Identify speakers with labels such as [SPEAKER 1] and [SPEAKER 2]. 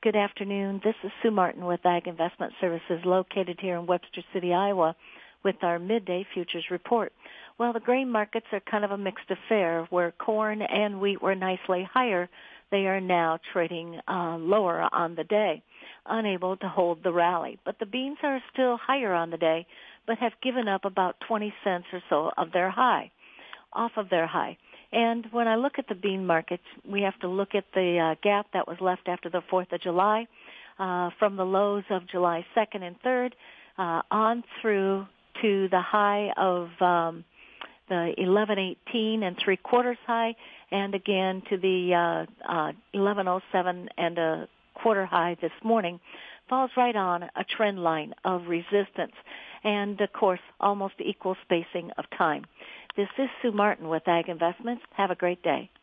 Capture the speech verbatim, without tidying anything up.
[SPEAKER 1] Good afternoon. This is Sue Martin with Ag Investment Services located here in Webster City, Iowa with our midday futures report. Well, the grain markets are kind of a mixed affair where corn and wheat were nicely higher. They are now trading uh, lower on the day, unable to hold the rally. But the beans are still higher on the day, but have given up about twenty cents or so of their high, off of their high. And when I look at the bean markets, we have to look at the uh, gap that was left after the fourth of July, uh, from the lows of July second and third, uh, on through to the high of um, the eleven eighteen and three quarters high, and again to the uh, uh, eleven oh seven and a quarter high this morning, falls right on a trend line of resistance, and of course almost equal spacing of time. This is Sue Martin with Ag Investments. Have a great day.